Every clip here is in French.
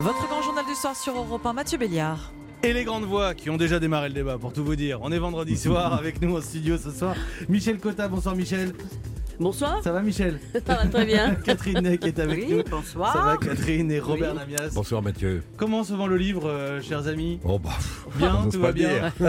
Votre grand journal du soir sur Europe 1, Mathieu Béliard. Et les grandes voix qui ont déjà démarré le débat, pour tout vous dire. On est vendredi soir avec nous en studio ce soir. Michel Cotta, bonsoir Michel. Bonsoir. Ça va Michel? Ça va très bien. Catherine Ney qui est avec nous. Bonsoir. Ça va Catherine et Robert Namias. Bonsoir Mathieu. Comment se vend le livre, chers amis? Oh bah, Bien, j'ose tout pas va bien. dire.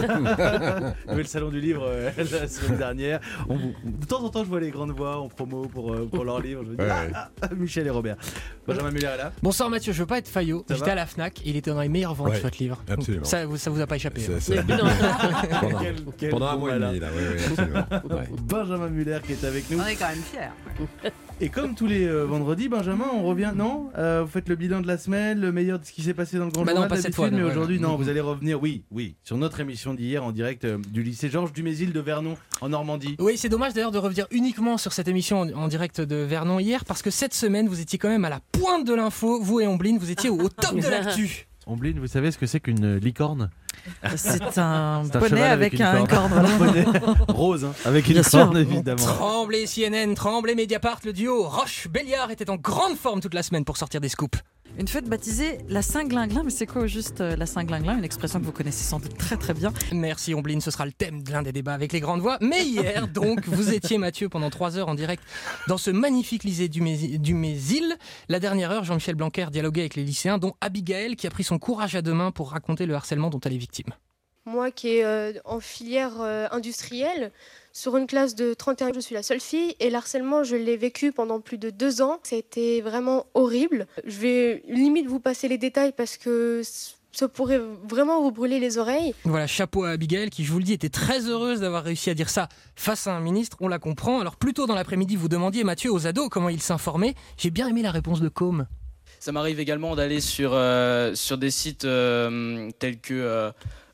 Il y avait le salon du livre la semaine dernière. De temps en temps, je vois les grandes voix en promo pour leur livre. Je me dis, Ouais. Michel et Robert. Benjamin Muller est là. Bonsoir Mathieu, je veux pas être faillot. Ça J'étais va à la Fnac et il était dans les meilleures ventes Ouais. de votre livre. Absolument. Ça vous a pas échappé. C'est- Mais non. pendant, Quel pendant un bon mois et malin. demi, là. Oui, absolument. Ouais. Benjamin Muller qui est avec nous. On est quand même fiers. Et comme tous les vendredis, Benjamin, on revient, non vous faites le bilan de la semaine, le meilleur de ce qui s'est passé dans le grand Bah journal non, pas cette d'habitude, fois, non, mais ouais. aujourd'hui, non, vous allez revenir, oui, sur notre émission d'hier en direct du lycée Georges Dumézil de Vernon, en Normandie. Oui, c'est dommage d'ailleurs de revenir uniquement sur cette émission en direct de Vernon hier parce que cette semaine vous étiez quand même à la pointe de l'info, vous et Omblin, vous étiez au top de l'actu. Omblin, vous savez ce que c'est qu'une licorne? C'est un C'est un poney cheval avec une un corne. Un poney rose, hein, avec une Bien sûr. corne évidemment. Tremblay CNN, Tremblay Mediapart, le duo Roche-Béliard était en grande forme toute la semaine pour sortir des scoops. Une fête baptisée la Saint-Glinglin, mais c'est quoi au juste la Saint-Glinglin? Une expression que vous connaissez sans doute très très bien. Merci Omblin, ce sera le thème de l'un des débats avec les grandes voix. Mais hier, donc, vous étiez Mathieu pendant 3 heures en direct dans ce magnifique lycée du Mésil. La dernière heure, Jean-Michel Blanquer dialoguait avec les lycéens, dont Abigail qui a pris son courage à deux mains pour raconter le harcèlement dont elle est victime. Moi qui est en filière industrielle, sur une classe de 31, je suis la seule fille et le harcèlement, je l'ai vécu pendant plus de 2 ans. Ça a été vraiment horrible. Je vais limite vous passer les détails parce que ça pourrait vraiment vous brûler les oreilles. Voilà, chapeau à Abigail qui, je vous le dis, était très heureuse d'avoir réussi à dire ça face à un ministre, on la comprend. Alors plus tôt dans l'après-midi, vous demandiez Mathieu aux ados comment ils s'informaient. J'ai bien aimé la réponse de Com. Ça m'arrive également d'aller sur des sites tels que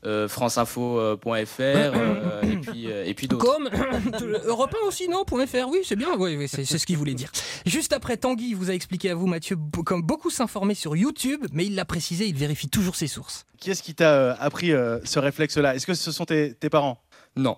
franceinfo.fr et puis d'autres. Com, Europe 1 aussi, non .fr, oui, c'est bien, oui, c'est ce qu'il voulait dire. Juste après, Tanguy vous a expliqué à vous, Mathieu, comme beaucoup s'informer sur YouTube, mais il l'a précisé, il vérifie toujours ses sources. Qui est-ce qui t'a appris ce réflexe-là? Est-ce que ce sont tes parents? Non.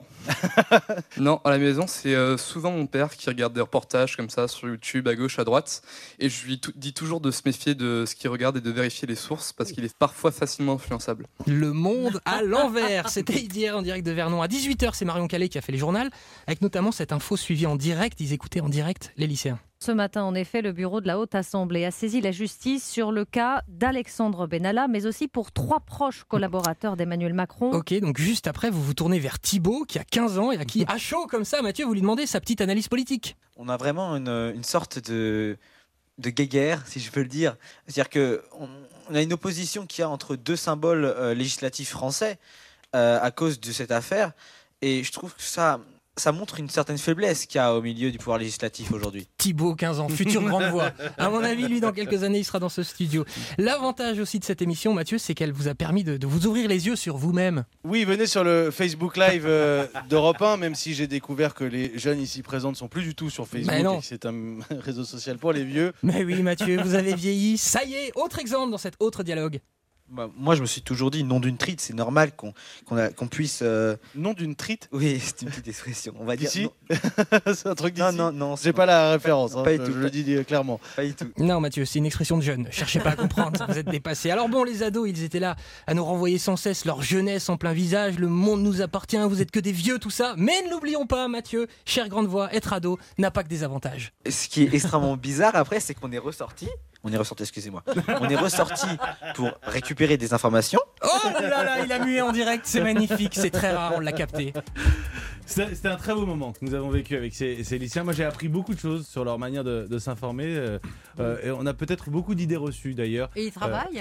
Non, à la maison, c'est souvent mon père qui regarde des reportages comme ça sur YouTube, à gauche, à droite. Et je lui dis toujours de se méfier de ce qu'il regarde et de vérifier les sources parce qu'il est parfois facilement influençable. Le monde à l'envers. C'était hier en direct de Vernon. À 18h, c'est Marion Calais qui a fait les journaux, avec notamment cette info suivie en direct. Ils écoutaient en direct les lycéens. Ce matin, en effet, le bureau de la Haute Assemblée a saisi la justice sur le cas d'Alexandre Benalla, mais aussi pour 3 proches collaborateurs d'Emmanuel Macron. Ok, donc juste après, vous vous tournez vers Thibaut, qui a 15 ans et à qui, à chaud comme ça, Mathieu, vous lui demandez sa petite analyse politique. On a vraiment une sorte de guéguerre, si je peux le dire. C'est-à-dire qu'on a une opposition qu'il y a entre 2 symboles législatifs français à cause de cette affaire. Et je trouve que ça montre une certaine faiblesse qu'il y a au milieu du pouvoir législatif aujourd'hui. Thibaut, 15 ans, future grande voix. À mon avis, lui, dans quelques années, il sera dans ce studio. L'avantage aussi de cette émission, Mathieu, c'est qu'elle vous a permis de vous ouvrir les yeux sur vous-même. Oui, venez sur le Facebook Live d'Europe 1, même si j'ai découvert que les jeunes ici présents ne sont plus du tout sur Facebook, Mais non. et que c'est un réseau social pour les vieux. Mais oui, Mathieu, vous avez vieilli. Ça y est, autre exemple dans cet autre dialogue. Moi, je me suis toujours dit, nom d'une trite, c'est normal qu'on puisse... Nom d'une trite? Oui, c'est une petite expression. On va dire... D'ici? non. C'est un truc d'ici? Non. J'ai pas la référence, Pas du je tout. le dis clairement. Pas du tout. Non, Mathieu, c'est une expression de jeune. Cherchez pas à comprendre, vous êtes dépassé. Alors bon, les ados, ils étaient là à nous renvoyer sans cesse leur jeunesse en plein visage. Le monde nous appartient, vous êtes que des vieux, tout ça. Mais ne l'oublions pas, Mathieu, chère grande voix, être ado n'a pas que des avantages. Ce qui est extrêmement bizarre après, c'est qu'on est ressorti, excusez-moi. On est ressorti pour récupérer des informations. Oh là là, il a mué en direct, c'est magnifique, c'est très rare, on l'a capté. C'était un très beau moment que nous avons vécu avec ces lycéens. Moi, j'ai appris beaucoup de choses sur leur manière de s'informer. Et on a peut-être beaucoup d'idées reçues d'ailleurs. Et ils travaillent,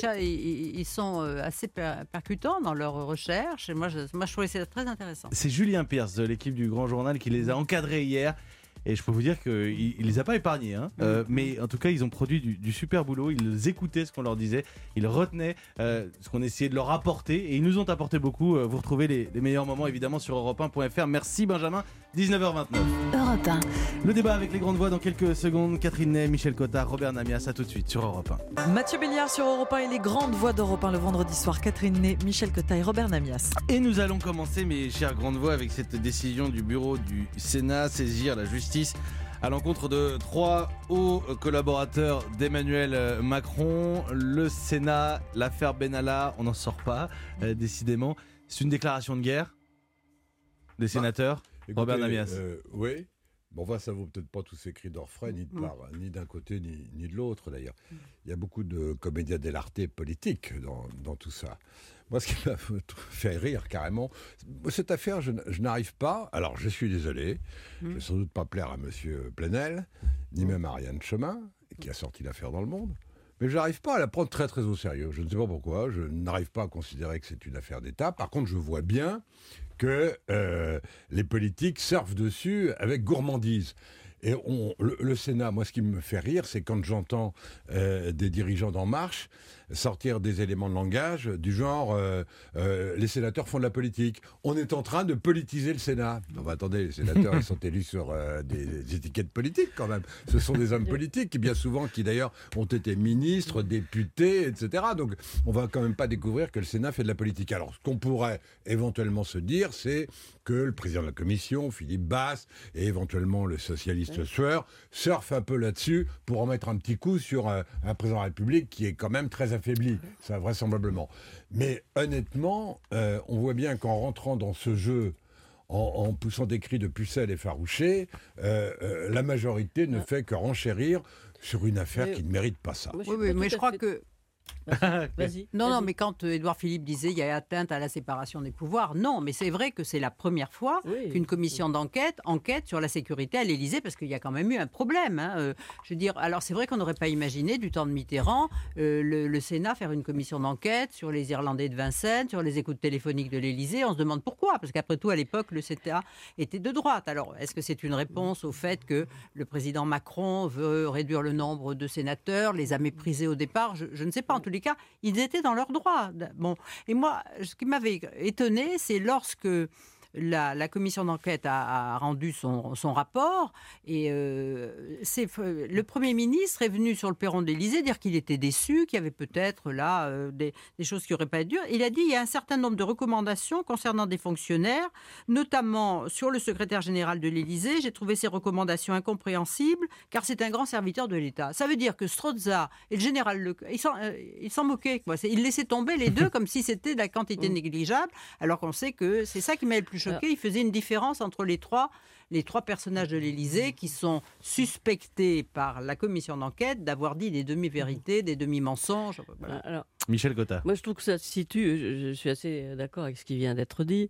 ils sont assez percutants dans leurs recherches. Et moi, je trouvais ça très intéressant. C'est Julien Pierce de l'équipe du Grand Journal qui les a encadrés hier. Et je peux vous dire qu'il ne les a pas épargnés. Mais en tout cas, ils ont produit du super boulot. Ils écoutaient ce qu'on leur disait. Ils retenaient ce qu'on essayait de leur apporter. Et ils nous ont apporté beaucoup. Vous retrouvez les meilleurs moments évidemment sur europe1.fr. Merci Benjamin. 19h29. Europe 1. Le débat avec les grandes voix dans quelques secondes. Catherine Ney, Michel Cotta, Robert Namias. À tout de suite sur Europe 1. Mathieu Béliard sur Europe 1 et les grandes voix d'Europe 1 le vendredi soir. Catherine Ney, Michel Cotta et Robert Namias. Et nous allons commencer, mes chères grandes voix, avec cette décision du bureau du Sénat, saisir la justice à l'encontre de 3 hauts collaborateurs d'Emmanuel Macron. Le Sénat, l'affaire Benalla, on n'en sort pas, décidément. C'est une déclaration de guerre des sénateurs. Écoutez, Robert Namias. Oui. Bon, ça vaut peut-être pas tous ces cris d'orfraie, ni de part, ni d'un côté, ni de l'autre, d'ailleurs. Il y a beaucoup de comédia dell'arte politique dans tout ça. Moi, ce qui m'a fait rire, carrément, cette affaire, je n'arrive pas... Alors, je suis désolé, je ne vais sans doute pas plaire à M. Plenel, ni même à Ariane Chemin, qui a sorti l'affaire dans Le Monde, mais je n'arrive pas à la prendre très, très au sérieux. Je ne sais pas pourquoi, je n'arrive pas à considérer que c'est une affaire d'État. Par contre, je vois bien que les politiques surfent dessus avec gourmandise. Et le Sénat, moi, ce qui me fait rire, c'est quand j'entends des dirigeants d'En Marche sortir des éléments de langage du genre les sénateurs font de la politique. On est en train de politiser le Sénat. Non, bah, attendez, les sénateurs, ils sont élus sur des étiquettes politiques, quand même. Ce sont des hommes politiques, bien souvent, qui d'ailleurs ont été ministres, députés, etc. Donc, on va quand même pas découvrir que le Sénat fait de la politique. Alors, ce qu'on pourrait éventuellement se dire, c'est que le président de la commission, Philippe Basse, et éventuellement le socialiste Sueur, surfent un peu là-dessus pour en mettre un petit coup sur un président de la République qui est quand même très affaibli, ça vraisemblablement. Mais honnêtement, on voit bien qu'en rentrant dans ce jeu, en poussant des cris de pucelle effarouchés, la majorité ne fait que renchérir sur une affaire qui ne mérite pas ça. Oui, mais je crois que... Vas-y. Non, mais quand Édouard Philippe disait il y a atteinte à la séparation des pouvoirs, non, mais c'est vrai que c'est la première fois qu'une commission d'enquête enquête sur la sécurité à l'Élysée, parce qu'il y a quand même eu un problème. Je veux dire, alors c'est vrai qu'on n'aurait pas imaginé du temps de Mitterrand le Sénat faire une commission d'enquête sur les Irlandais de Vincennes, sur les écoutes téléphoniques de l'Élysée. On se demande pourquoi, parce qu'après tout, à l'époque, le Sénat était de droite. Alors, est-ce que c'est une réponse au fait que le président Macron veut réduire le nombre de sénateurs, les a méprisés au départ? Je ne sais pas. En tous les cas, ils étaient dans leurs droits. Bon. Et moi, ce qui m'avait étonné, c'est lorsque la commission d'enquête a rendu son rapport et le Premier ministre est venu sur le perron de l'Élysée dire qu'il était déçu, qu'il y avait peut-être là des choses qui n'auraient pas été dures. Il a dit qu'il y a un certain nombre de recommandations concernant des fonctionnaires, notamment sur le secrétaire général de l'Élysée. J'ai trouvé ces recommandations incompréhensibles car c'est un grand serviteur de l'État. Ça veut dire que Strozza et le général Leclerc, ils s'en moquaient, quoi. Ils laissaient tomber les deux comme si c'était de la quantité négligeable, alors qu'on sait que c'est ça qui m'a le plus choqué. Il faisait une différence entre les trois personnages de l'Élysée qui sont suspectés par la commission d'enquête d'avoir dit des demi-vérités, des demi-mensonges. Voilà. Alors, Michel Cotta. Moi, je trouve que ça se situe, je suis assez d'accord avec ce qui vient d'être dit,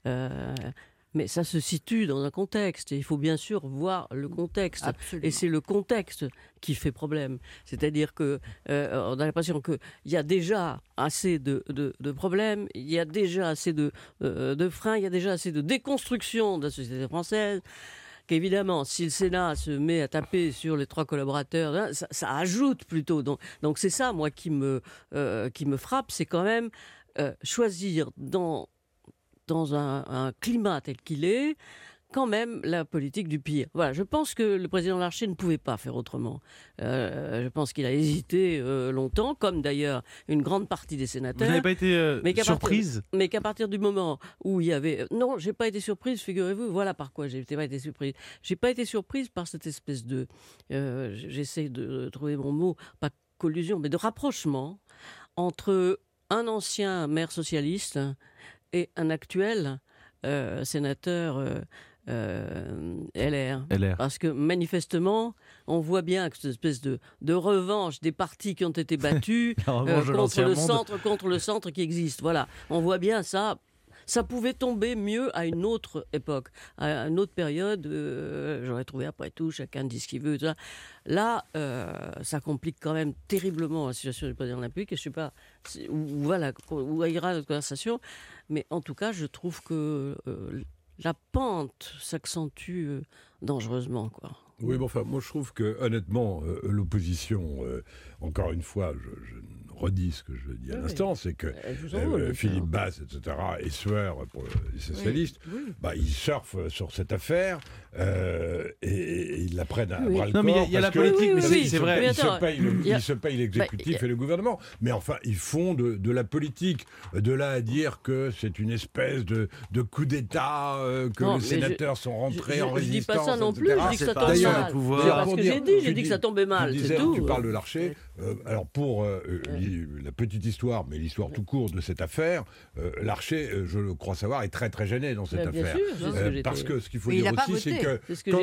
mais ça se situe dans un contexte. Et il faut bien sûr voir le contexte. Absolument. Et c'est le contexte qui fait problème. C'est-à-dire que on a l'impression qu'il y a déjà assez de problèmes, il y a déjà assez de freins, il y a déjà assez de déconstruction de la société française. Qu'évidemment, si le Sénat se met à taper sur les 3 collaborateurs, ça ajoute plutôt. Donc c'est ça, moi, qui me frappe, c'est quand même choisir dans un climat tel qu'il est, quand même la politique du pire. Voilà, je pense que le président Larcher ne pouvait pas faire autrement. Je pense qu'il a hésité longtemps, comme d'ailleurs une grande partie des sénateurs. Vous n'avez pas été surprise? Mais qu'à partir du moment où il y avait... Non, j'ai pas été surprise, figurez-vous. Voilà par quoi j'ai pas été surprise. J'ai pas été surprise par cette espèce de... j'essaie de trouver mon mot, pas collusion, mais de rapprochement entre un ancien maire socialiste et un actuel sénateur LR. Parce que manifestement, on voit bien que cette espèce de revanche des partis qui ont été battus contre le centre qui existe. Voilà, on voit bien ça. Ça pouvait tomber mieux à une autre époque, à une autre période. J'aurais trouvé après tout, chacun dit ce qu'il veut. Tout ça. Là, ça complique quand même terriblement la situation du président de la République. Et je ne sais pas où ira notre conversation. Mais en tout cas, je trouve que la pente s'accentue dangereusement, quoi. Oui, bon, enfin, moi je trouve que honnêtement, l'opposition, encore une fois, je ne redis ce que je dis à l'instant, c'est que Philippe Bas, etc., et Sueur, pour les socialistes, ils surfent sur cette affaire et ils la prennent à bras le corps. Non, mais il y a la politique, mais c'est vrai. Ils se payent l'exécutif et le gouvernement. Mais enfin, ils font de la politique. De là à dire que c'est une espèce de coup d'État, que les sénateurs sont rentrés en résistance. Je dis pas ça non plus, etc. je dis que ça tombe mal. C'est pas ce que j'ai dit que ça tombait mal, c'est tout. Tu parles de Larcher. Alors pour la petite histoire, mais l'histoire tout court de cette affaire, Larcher, je le crois savoir, est très très gêné dans cette affaire. Parce que ce qu'il faut dire aussi, c'est que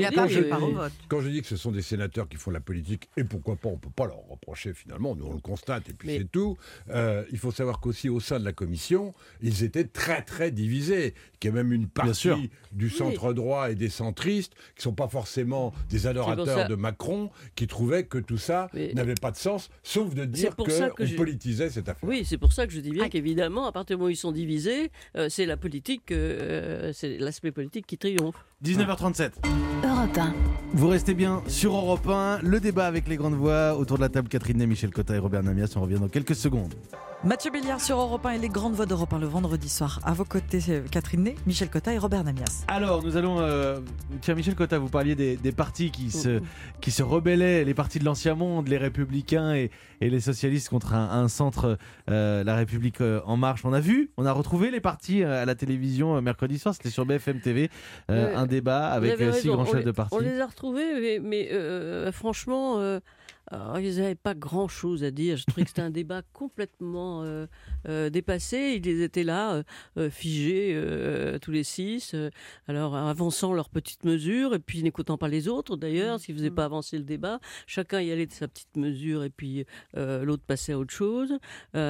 quand je dis que ce sont des sénateurs qui font la politique, et pourquoi pas, on peut pas leur reprocher finalement, nous on le constate et puis c'est tout. Il faut savoir qu'aussi au sein de la commission, ils étaient très très divisés. Qu'il y a même une partie du centre droit et des centristes qui sont pas forcément des adorateurs de Macron, qui trouvaient que tout ça n'avait pas de sens, sauf de dire qu'on politisait cette affaire. Oui, c'est pour ça que je dis bien qu'évidemment, à partir du moment où ils sont divisés, c'est la politique, c'est l'aspect politique qui triomphe. 19h37. Europe 1. Vous restez bien sur Europe 1. Le débat avec les grandes voix. Autour de la table, Catherine Ney, Michel Cotta et Robert Namias. On revient dans quelques secondes. Mathieu Béliard sur Europe 1 et les grandes voix d'Europe 1 le vendredi soir. À vos côtés, Catherine Ney, Michel Cotta et Robert Namias. Alors, nous allons... Tiens, Michel Cotta, vous parliez des partis qui se rebellaient, les partis de l'Ancien Monde, les Républicains et les socialistes contre un centre, la République En Marche. On a retrouvé les partis à la télévision mercredi soir, c'était sur BFM TV, un débat avec 6 grands chefs de parti. On les a retrouvés, mais franchement... Alors, ils n'avaient pas grand-chose à dire. Je trouvais que c'était un débat complètement dépassé. Ils étaient là, figés, tous les 6, alors avançant leurs petites mesures, et puis n'écoutant pas les autres, d'ailleurs, ce qui ne faisait pas avancer le débat. Chacun y allait de sa petite mesure, et puis l'autre passait à autre chose.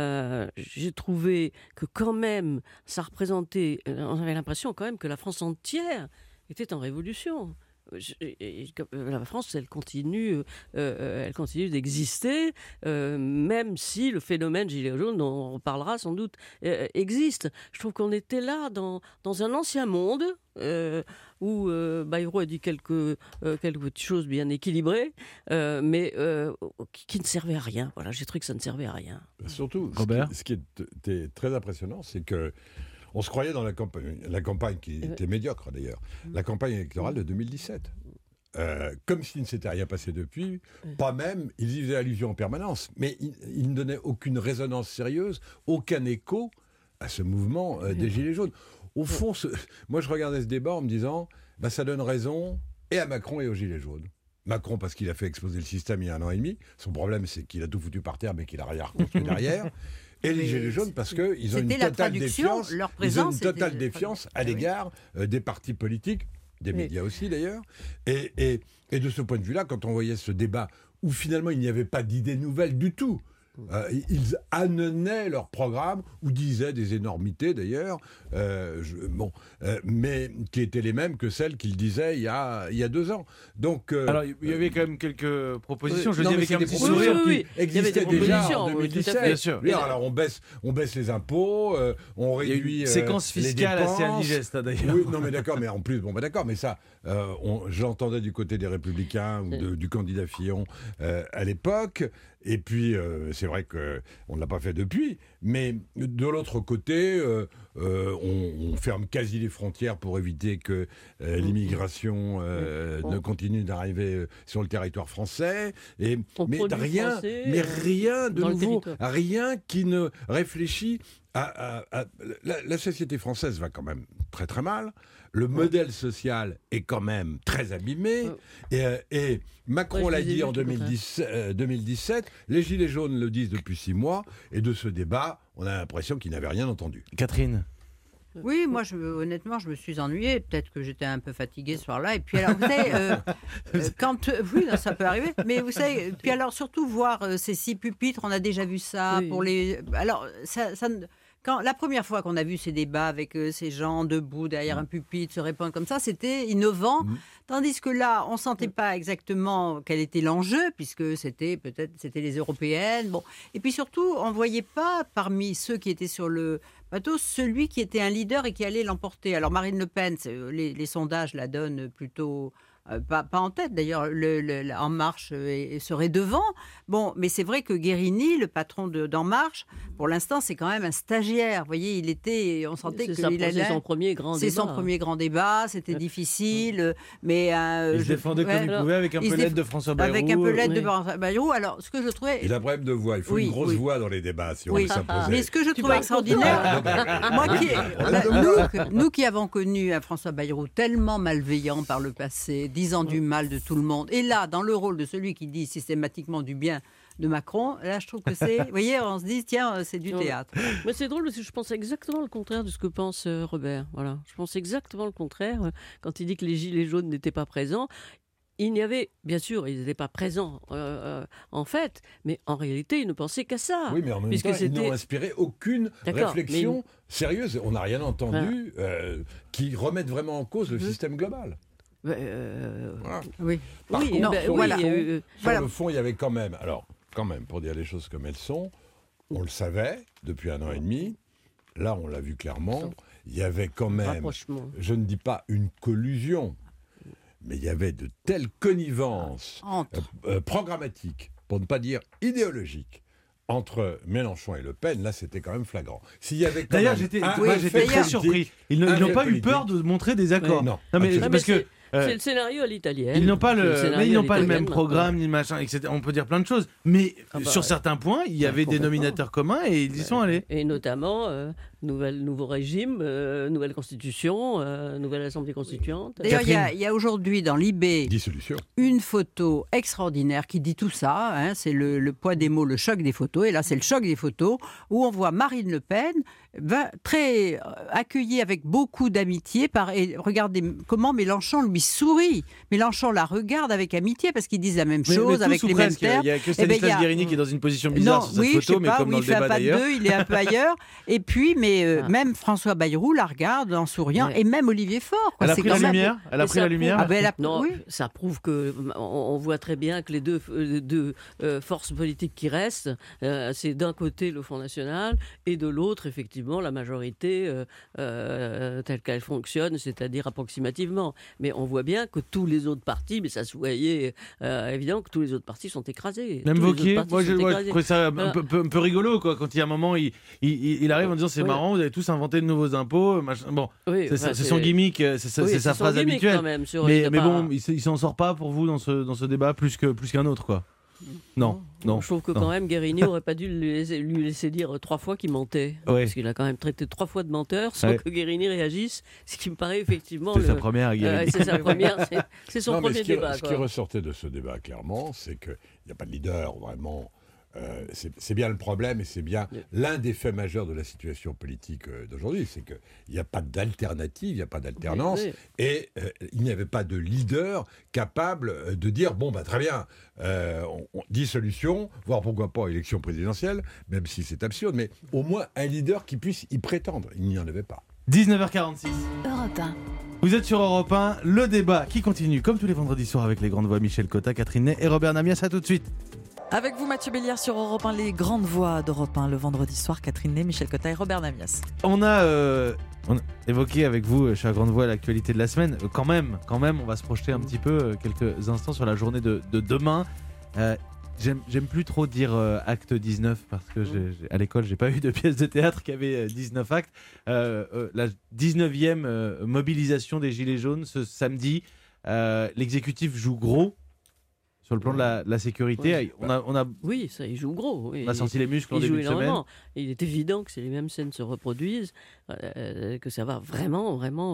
J'ai trouvé que quand même, ça représentait... on avait l'impression quand même que la France entière était en révolution. La France, elle continue d'exister, même si le phénomène gilet jaune, dont on parlera sans doute, existe. Je trouve qu'on était là dans un ancien monde où Bayrou a dit quelques petites choses bien équilibrées, mais qui ne servaient à rien. Voilà, j'ai trouvé que ça ne servait à rien. Surtout, Robert, ce qui était très impressionnant, c'est que on se croyait dans la campagne qui était médiocre d'ailleurs, la campagne électorale de 2017. Comme s'il ne s'était rien passé depuis, pas même, ils y faisaient allusion en permanence, mais ils ne donnaient aucune résonance sérieuse, aucun écho à ce mouvement des Gilets jaunes. Au fond, moi je regardais ce débat en me disant, ça donne raison et à Macron et aux Gilets jaunes. Macron parce qu'il a fait exploser le système il y a 1 an et demi, son problème c'est qu'il a tout foutu par terre mais qu'il n'a rien reconstruit derrière. Et les Gilets jaunes parce qu'ils ont une totale défiance à l'égard des partis politiques, des médias aussi d'ailleurs. Et de ce point de vue-là, quand on voyait ce débat où finalement il n'y avait pas d'idées nouvelles du tout, ils amenaient leur programme, ou disaient des énormités d'ailleurs, mais qui étaient les mêmes que celles qu'ils disaient il y a 2 ans. Donc, alors il y avait quand même quelques propositions, je dis avec un petit sourire, qui existaient déjà en 2017. Bien sûr. Alors on baisse les impôts, on réduit une séquence fiscale assez indigeste d'ailleurs. Oui, non mais d'accord, mais en plus, d'accord, mais ça, j'entendais du côté des Républicains ou du candidat Fillon à l'époque. Et puis, c'est vrai qu'on ne l'a pas fait depuis, mais de l'autre côté, on ferme quasi les frontières pour éviter que l'immigration ne continue d'arriver sur le territoire français. Mais rien de nouveau, rien qui ne réfléchit la société française va quand même très très mal. Le modèle social est quand même très abîmé. Et Macron l'a dit en 2017. Les Gilets jaunes le disent depuis 6 mois. Et de ce débat, on a l'impression qu'ils n'avaient rien entendu. Catherine ? Oui, moi, honnêtement, je me suis ennuyée. Peut-être que j'étais un peu fatiguée ce soir-là. Et puis alors, vous savez, oui, ça peut arriver. Mais vous savez, puis alors, surtout voir ces 6 pupitres, on a déjà vu ça pour les... Alors, quand la première fois qu'on a vu ces débats avec ces gens debout derrière un pupitre se répondre comme ça, c'était innovant. Tandis que là, on ne sentait pas exactement quel était l'enjeu, puisque c'était les européennes. Bon. Et puis surtout, on ne voyait pas parmi ceux qui étaient sur le bateau celui qui était un leader et qui allait l'emporter. Alors Marine Le Pen, les sondages la donnent plutôt pas en tête d'ailleurs, En Marche serait devant. Bon, mais c'est vrai que Guérini, le patron d'En Marche, pour l'instant, c'est quand même un stagiaire. Vous voyez, on sentait que c'est son premier grand débat. C'est son premier grand débat, c'était difficile, mais... il se défendait comme il pouvait avec un peu l'aide de François Bayrou. Avec un peu l'aide de François Bayrou. Alors, ce que je trouvais... Il a un problème de voix, il faut une grosse voix dans les débats si on veut s'imposer. Mais ce que je trouvais extraordinaire, nous qui avons connu un François Bayrou tellement malveillant par le passé, disant du mal de tout le monde, et là, dans le rôle de celui qui dit systématiquement du bien de Macron, là je trouve que c'est, vous voyez, on se dit tiens, c'est du théâtre. Mais c'est drôle parce que je pense exactement le contraire de ce que pense Robert. Voilà, je pense exactement le contraire quand il dit que les gilets jaunes n'étaient pas présents. Il n'y avait, bien sûr, ils n'étaient pas présents en fait, mais en réalité, ils ne pensaient qu'à ça. Oui, mais en même temps, ils n'ont inspiré aucune réflexion sérieuse. On n'a rien entendu qui remette vraiment en cause le système global. Oui. Par contre, sur le fond, il y avait quand même, pour dire les choses comme elles sont, on le savait depuis 1 an et demi, là on l'a vu clairement, il y avait quand même, je ne dis pas une collusion, mais il y avait de telles connivences programmatiques, pour ne pas dire idéologiques, entre Mélenchon et Le Pen, là c'était quand même flagrant. D'ailleurs, j'étais très surpris. Ils n'ont pas eu peur de montrer des accords. Non, mais parce que c'est le scénario à l'italienne. Ils n'ont pas le même programme, ni le machin, etc. On peut dire plein de choses. Mais sur certains points, il y avait des nominateurs communs et ils y sont allés. Et notamment, nouveau régime, nouvelle constitution, nouvelle assemblée constituante. D'ailleurs, il y a aujourd'hui dans l'IB une photo extraordinaire qui dit tout ça. Hein, c'est le poids des mots, le choc des photos. Et là, c'est le choc des photos où on voit Marine Le Pen très accueillie avec beaucoup d'amitié. Et regardez comment Mélenchon lui sourit. Mélenchon la regarde avec amitié parce qu'ils disent la même chose avec les mêmes termes. Il y a que Stanislas Guérini qui est dans une position bizarre sur cette photo, mais comme dans le débat d'ailleurs. Il est un peu ailleurs. Et puis, même François Bayrou la regarde en souriant, et même Olivier Faure. Elle a pris la lumière. Elle a pris la lumière. Non, ça prouve que on voit très bien que les deux forces politiques qui restent, c'est d'un côté le Front National et de l'autre effectivement la majorité telle qu'elle fonctionne, c'est-à-dire approximativement. Mais on voit bien que tous les autres partis, mais ça se voyait évidemment que tous les autres partis sont écrasés. Même Wauquiez, moi je trouvais ça un peu rigolo quoi, quand il y a un moment il arrive en disant c'est marrant, vous avez tous inventé de nouveaux impôts, machin. Bon, c'est son gimmick, c'est sa phrase habituelle. Mais bon, il s'en sort pas pour vous dans ce débat plus qu'un autre quoi. Non. Je trouve que quand même Guérini aurait pas dû lui laisser dire 3 fois qu'il mentait. Parce qu'il a quand même traité 3 fois de menteur sans que Guérini réagisse, ce qui me paraît effectivement... sa première, Guérini. C'est son premier débat. Ce qui ressortait de ce débat, clairement, c'est qu'il n'y a pas de leader vraiment... c'est bien le problème et c'est bien l'un des faits majeurs de la situation politique d'aujourd'hui, c'est qu'il n'y a pas d'alternative, il n'y a pas d'alternance et il n'y avait pas de leader capable de dire bon très bien, dissolution, voire pourquoi pas élection présidentielle, même si c'est absurde, mais au moins un leader qui puisse y prétendre. Il n'y en avait pas. 19h46. Europe 1. Vous êtes sur Europe 1, le débat qui continue comme tous les vendredis soirs avec les grandes voix Michel Cotta, Catherine Ney et Robert Namias. À tout de suite. Avec vous, Mathieu Béliard sur Europe 1, les grandes voix d'Europe 1, le vendredi soir, Catherine Ney, Michel Cotta et Robert Namias. On a évoqué avec vous, chère grande voix, l'actualité de la semaine. Quand même, on va se projeter un petit peu quelques instants sur la journée de demain. J'aime plus trop dire acte 19 parce que à l'école, j'ai pas eu de pièce de théâtre qui avait 19 actes. La 19e mobilisation des Gilets jaunes ce samedi. L'exécutif joue gros. Sur le plan de la sécurité, oui, ça, il joue gros. On a senti les muscles en début de semaine. Il est évident que si les mêmes scènes se reproduisent, que ça va vraiment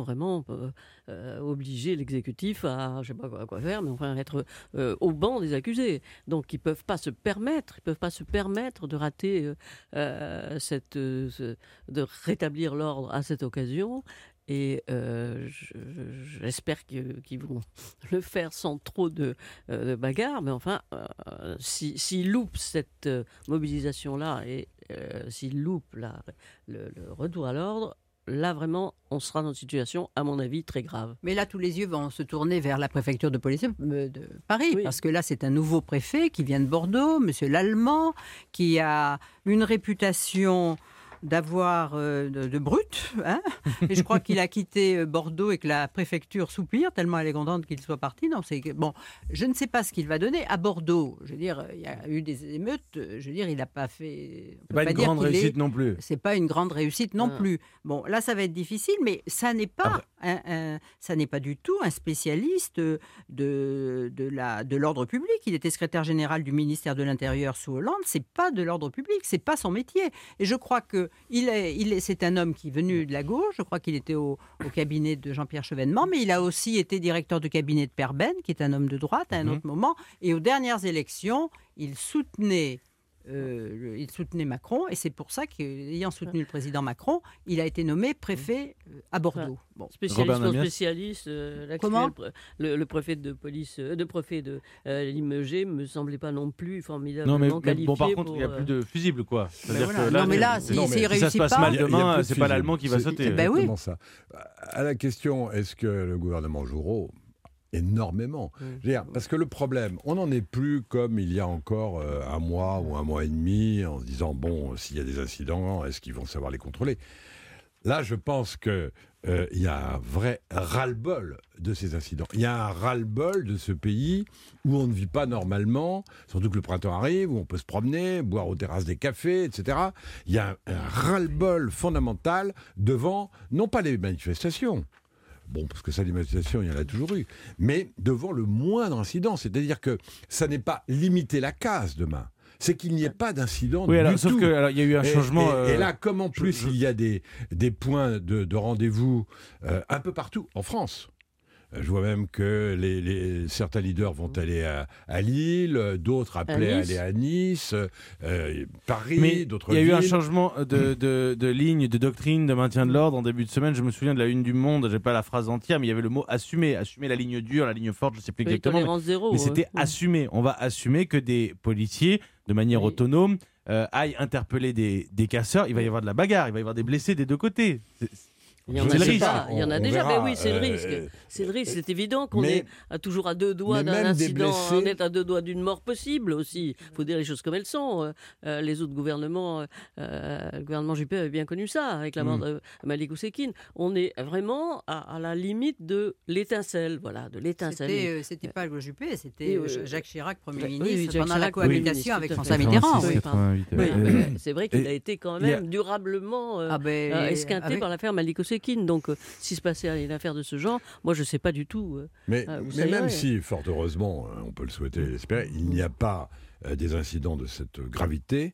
obliger l'exécutif à, je sais pas quoi faire, mais enfin être au banc des accusés. Donc ils peuvent pas se permettre de rater de rétablir l'ordre à cette occasion. Et j'espère qu'ils vont le faire sans trop de bagarre, mais enfin, s'ils loupent cette mobilisation-là et s'ils loupent le retour à l'ordre, là vraiment, on sera dans une situation, à mon avis, très grave. Mais là, tous les yeux vont se tourner vers la préfecture de police de Paris, parce que là, c'est un nouveau préfet qui vient de Bordeaux, Monsieur Lallemand, qui a une réputation d'avoir de brut. Hein, et je crois qu'il a quitté Bordeaux et que la préfecture soupire tellement elle est contente qu'il soit parti. Non, bon, je ne sais pas ce qu'il va donner. À Bordeaux, je veux dire, il y a eu des émeutes. Je veux dire, il n'a pas fait... C'est pas une grande réussite non plus. C'est pas une grande réussite non plus. Bon, là, ça va être difficile, mais ça n'est pas, ça n'est pas du tout un spécialiste de l'ordre public. Il était secrétaire général du ministère de l'Intérieur sous Hollande. C'est pas de l'ordre public, c'est pas son métier. Et je crois que c'est un homme qui est venu de la gauche. Je crois qu'il était au cabinet de Jean-Pierre Chevènement, mais il a aussi été directeur de cabinet de Perben, qui est un homme de droite à un autre moment. Et aux dernières élections, il soutenait Macron, et c'est pour ça qu'ayant soutenu le président Macron, il a été nommé préfet à Bordeaux. Bon. Spécialiste, comment le préfet de police, préfet de Limegé me semblait pas non plus formidablement qualifié. Bon, par contre, il n'y a plus de fusible, quoi. C'est-à-dire que là, non, mais là, s'il réussit ça se passe mal demain, c'est pas l'Allemand qui va sauter. Ben oui. Ça. À la question, est-ce que le gouvernement joue rôle ? Énormément. Parce que le problème, on n'en est plus comme il y a encore un mois ou un mois et demi, en se disant, bon, s'il y a des incidents, est-ce qu'ils vont savoir les contrôler ? Là, je pense qu'il y a un vrai ras-le-bol de ces incidents. Il y a un ras-le-bol de ce pays où on ne vit pas normalement, surtout que le printemps arrive, où on peut se promener, boire aux terrasses des cafés, etc. Il y a un ras-le-bol fondamental devant, non pas les manifestations, bon, parce que ça, les manifestations, il y en a toujours eu. Mais devant le moindre incident. C'est-à-dire que ça n'est pas limiter la casse demain. C'est qu'il n'y ait pas d'incident du tout. Sauf qu'il y a eu un changement... Et là, comme en plus, il y a des points de rendez-vous un peu partout en France. Je vois même que certains leaders vont aller à Lille, d'autres appelaient à aller à Nice, Paris, mais d'autres villes. Il y a eu un changement de ligne, de doctrine, de maintien de l'ordre en début de semaine. Je me souviens de la une du Monde, je n'ai pas la phrase entière, mais il y avait le mot assumer. Assumer la ligne dure, la ligne forte, je ne sais plus exactement. Mais c'était assumer. On va assumer que des policiers, de manière autonome, aillent interpeller des casseurs. Il va y avoir de la bagarre, il va y avoir des blessés des deux côtés. Il y en a déjà, mais oui, c'est le risque. C'est le risque, c'est évident qu'on est toujours à deux doigts d'un incident, on est à deux doigts d'une mort possible aussi. Il faut dire les choses comme elles sont. Les autres gouvernements, le gouvernement Juppé avait bien connu ça, avec la mort de Malik Oussekine. On est vraiment à la limite de l'étincelle, voilà, de l'étincelle. C'était pas le Juppé, c'était Jacques Chirac, Premier ministre, pendant la cohabitation avec François Mitterrand. C'est vrai qu'il a été quand même durablement esquinté par l'affaire Malik Oussekine. Donc, s'il se passait une affaire de ce genre, moi, je ne sais pas du tout. Mais même si, fort heureusement, on peut le souhaiter et l'espérer, il n'y a pas des incidents de cette gravité,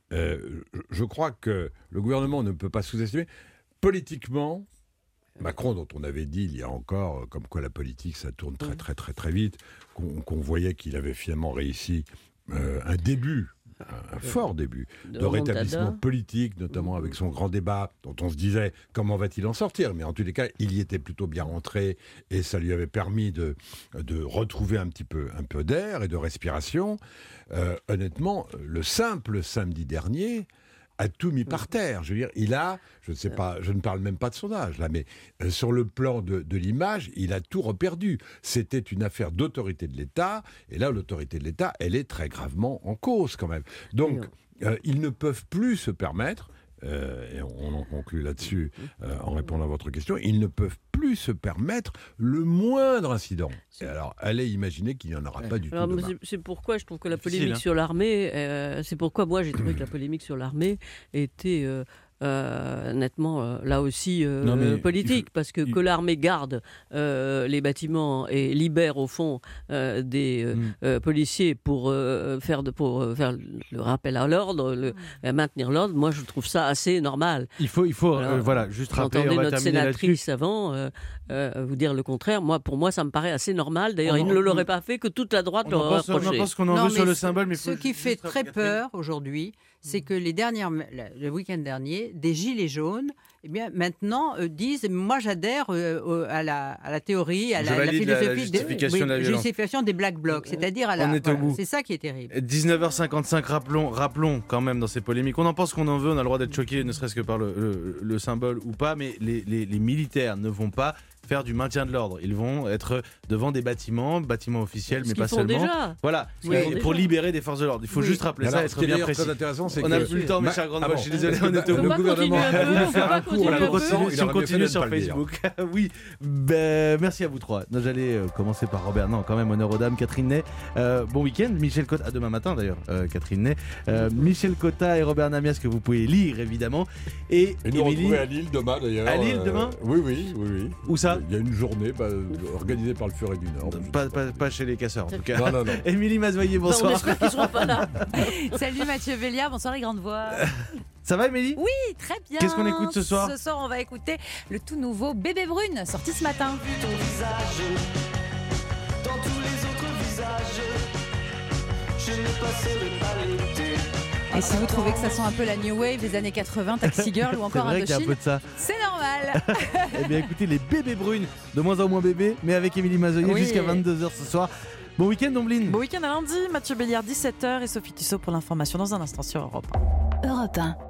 je crois que le gouvernement ne peut pas sous-estimer. Politiquement, Macron, dont on avait dit il y a encore, comme quoi la politique, ça tourne très, très, très, très vite, qu'on voyait qu'il avait finalement réussi un début. Un fort début de rétablissement politique, notamment avec son grand débat dont on se disait comment va-t-il en sortir, mais en tous les cas il y était plutôt bien rentré et ça lui avait permis de retrouver un peu d'air et de respiration. Honnêtement, le simple samedi dernier a tout mis par terre. Je veux dire, je ne sais pas, je ne parle même pas de son âge là, mais sur le plan de l'image, il a tout reperdu. C'était une affaire d'autorité de l'État, et là, l'autorité de l'État, elle est très gravement en cause quand même. Donc, ils ne peuvent plus se permettre, et on en conclut là-dessus en répondant à votre question, ils ne peuvent plus se permettre le moindre incident. Et alors, allez imaginer qu'il n'y en aura pas du tout demain. C'est pourquoi je trouve que la polémique sur l'armée, c'est pourquoi moi j'ai trouvé que la polémique sur l'armée était... nettement là aussi politique, parce que l'armée garde les bâtiments et libère au fond des policiers pour faire le rappel à l'ordre, maintenir l'ordre, moi je trouve ça assez normal. Il faut juste rappeler, j'entendais notre sénatrice avant vous dire le contraire. Pour moi ça me paraît assez normal, d'ailleurs il ne l'aurait pas fait, que toute la droite l'aurait reproché. On pense qu'on en veut sur le symbole, mais ce qui fait très peur aujourd'hui, c'est que le week-end dernier, des gilets jaunes, eh bien, maintenant disent, moi j'adhère à la théorie, à la philosophie la justification des Black Blocs, c'est-à-dire c'est ça qui est terrible. 19h55, rappelons quand même dans ces polémiques, on en pense qu'on en veut, on a le droit d'être choqué, ne serait-ce que par le symbole ou pas, mais les militaires ne vont pas faire du maintien de l'ordre. Ils vont être devant des bâtiments officiels, mais pas seulement. Déjà. Voilà, Oui, pour libérer des forces de l'ordre. Il faut juste rappeler ça, être bien précis. Très intéressant, c'est on n'a plus le temps, mes chers grandes voix. Je suis désolé, on était au le gouvernement a voulu faire un cours là. Si on continue sur Facebook. Oui, merci à vous trois. J'allais commencer par Robert. Non, quand même, honneur aux dames. Catherine Ney, bon week-end. Michel Cotta, demain matin d'ailleurs, Catherine Ney. Michel Cotta et Robert Namias, que vous pouvez lire évidemment. Et nous retrouver à Lille demain d'ailleurs. À Lille demain ? Oui. Où ça ? Il y a une journée organisée par le Furet du Nord. Pas chez les casseurs en tout cas. Non. Émilie Mazoyer, bonsoir. On espère qu'ils seront pas là. Salut Mathieu Béliard, bonsoir les grandes voix. Ça va Émilie ? Oui, très bien. Qu'est-ce qu'on écoute ce soir ? Ce soir, on va écouter le tout nouveau Bébé Brune, sorti ce matin. Ton visage, dans tous les autres visages, je ne passerai pas l'été. Et si vous trouvez que ça sent un peu la New Wave des années 80, Taxi Girl ou encore Indochine, Indochine, c'est normal. Eh bien écoutez, les bébés brunes, de moins en moins bébés, mais avec Émilie Mazoyer jusqu'à 22h ce soir. Bon week-end Dombline. Bon week-end à lundi, Mathieu Béliard 17h et Sophie Tissot pour l'information dans un instant sur Europe 1. Europe 1.